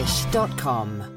English.com.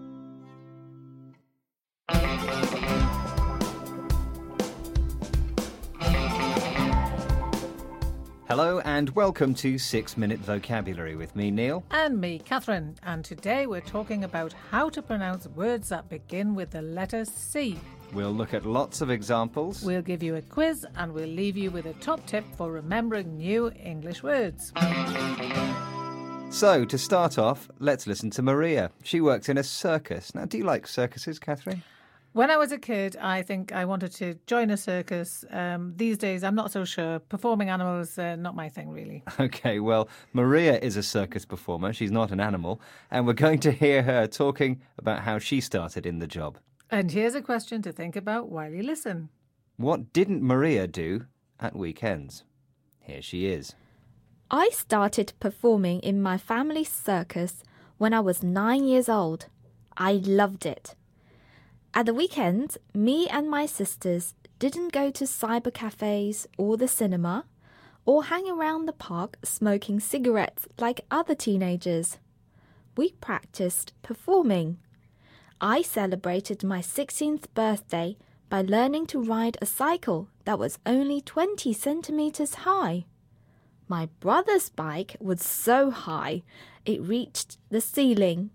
Hello and welcome to 6 Minute Vocabulary with me, Neil. And me, Catherine. And today we're talking about how to pronounce words that begin with the letter C. We'll look at lots of examples. We'll give you a quiz and we'll leave you with a top tip for remembering new English words. So, to start off, let's listen to Maria. She works in a circus. Now, do you like circuses, Catherine? When I was a kid, I think I wanted to join a circus. These days, I'm not so sure. Performing animals, not my thing, really. Okay, well, Maria is a circus performer. She's not an animal. And we're going to hear her talking about how she started in the job. And here's a question to think about while you listen. What didn't Maria do at weekends? Here she is. I started performing in my family's circus when I was 9 years old. I loved it. At the weekends, me and my sisters didn't go to cyber cafes or the cinema or hang around the park smoking cigarettes like other teenagers. We practiced performing. I celebrated my 16th birthday by learning to ride a cycle that was only 20 centimeters high. My brother's bike was so high, it reached the ceiling.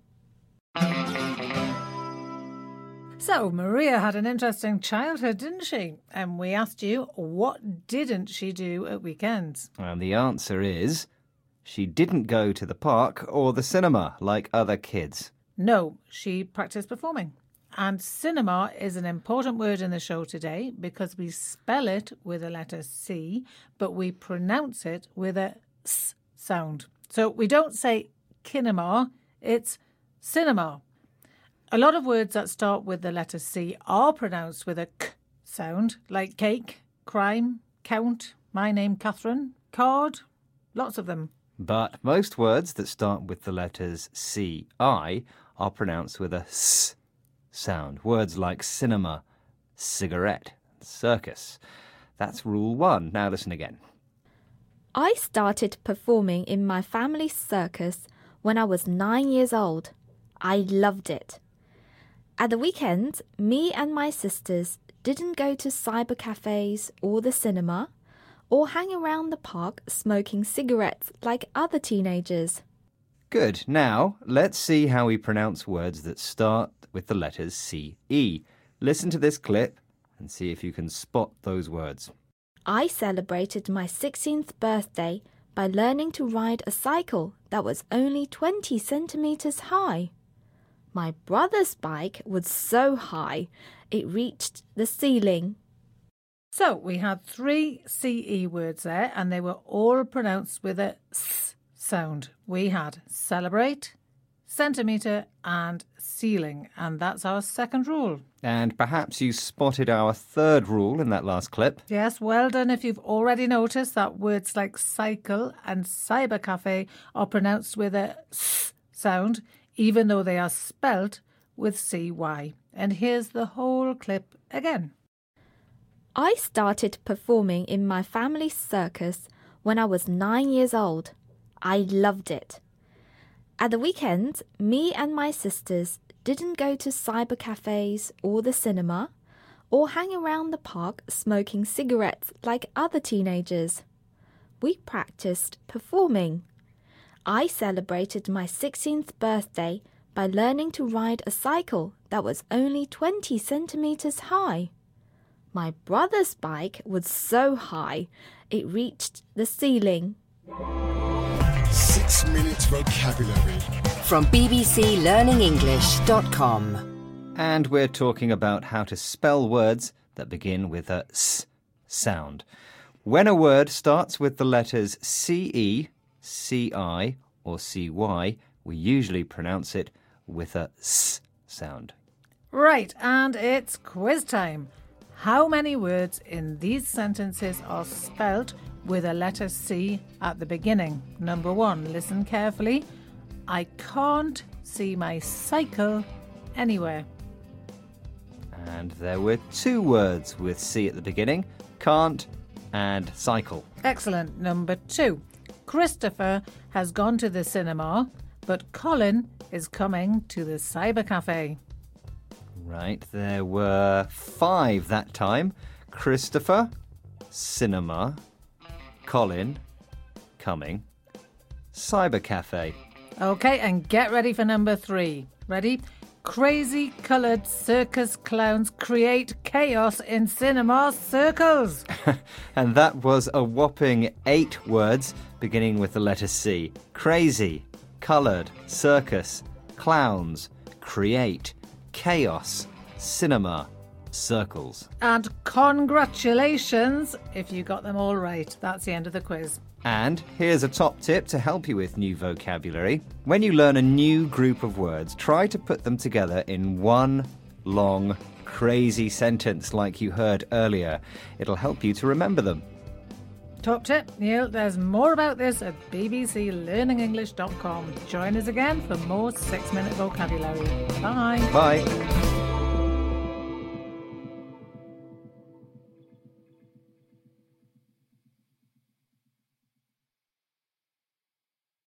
So, Maria had an interesting childhood, didn't she? And we asked you, what didn't she do at weekends? And the answer is, she didn't go to the park or the cinema like other kids. No, she practiced performing. And cinema is an important word in the show today because we spell it with a letter C, but we pronounce it with a S sound. So we don't say kinema, it's cinema. A lot of words that start with the letter C are pronounced with a K sound, like cake, crime, count, my name Catherine, card, lots of them. But most words that start with the letters C-I are pronounced with a S sound. Words like cinema, cigarette, circus. That's rule 1. Now listen again. I started performing in my family's circus when I was 9 years old. I loved it. At the weekends, me and my sisters didn't go to cyber cafes or the cinema or hang around the park smoking cigarettes like other teenagers. Good. Now, let's see how we pronounce words that start with the letters C-E. Listen to this clip and see if you can spot those words. I celebrated my 16th birthday by learning to ride a cycle that was only 20 centimeters high. My brother's bike was so high, it reached the ceiling. So we had 3 CE words there and they were all pronounced with a S sound. We had celebrate, centimetre and ceiling, and that's our second rule. And perhaps you spotted our third rule in that last clip. Yes, well done if you've already noticed that words like cycle and cyber cafe are pronounced with a S sound, even though they are spelt with CY. And here's the whole clip again. I started performing in my family's circus when I was 9 years old. I loved it. At the weekends, me and my sisters didn't go to cyber cafes or the cinema or hang around the park smoking cigarettes like other teenagers. We practiced performing. I celebrated my 16th birthday by learning to ride a cycle that was only 20 centimeters high. My brother's bike was so high, it reached the ceiling. 6 Minute Vocabulary From bbclearningenglish.com. And we're talking about how to spell words that begin with a S sound. When a word starts with the letters CE, CI or CY, we usually pronounce it with a S sound. Right, and it's quiz time. How many words in these sentences are spelt with a letter C at the beginning? Number 1, listen carefully. I can't see my cycle anywhere. And there were 2 words with C at the beginning, can't and cycle. Excellent. Number 2, Christopher has gone to the cinema, but Colin is coming to the Cyber Cafe? Right, there were 5 that time. Christopher, cinema, Colin, coming, Cyber Cafe. Okay, and get ready for number 3. Ready? Crazy coloured circus clowns create chaos in cinema circles. And that was a whopping 8 words beginning with the letter C. Crazy, coloured, circus, clowns, create, chaos, cinema, circles. And congratulations if you got them all right. That's the end of the quiz. And here's a top tip to help you with new vocabulary. When you learn a new group of words, try to put them together in one long, crazy sentence like you heard earlier. It'll help you to remember them. Top tip, Neil, there's more about this at bbclearningenglish.com. Join us again for more 6-minute vocabulary. Bye. Bye.